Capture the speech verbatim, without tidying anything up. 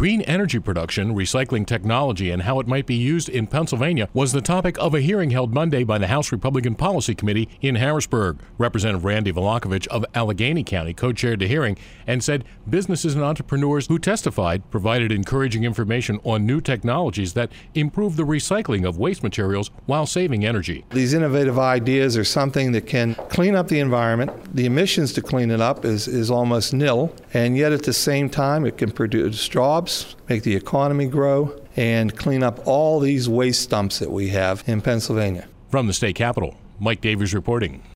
Green energy production, recycling technology, and how it might be used in Pennsylvania was the topic of a hearing held Monday by the House Republican Policy Committee in Harrisburg. Representative Randy Volakovich of Allegheny County co-chaired the hearing and said businesses and entrepreneurs who testified provided encouraging information on new technologies that improve the recycling of waste materials while saving energy. These innovative ideas are something that can clean up the environment. The emissions to clean it up is, is almost nil, and yet at the same time it can produce jobs, make the economy grow, and clean up all these waste dumps that we have in Pennsylvania. From the state capitol, Mike Davies reporting.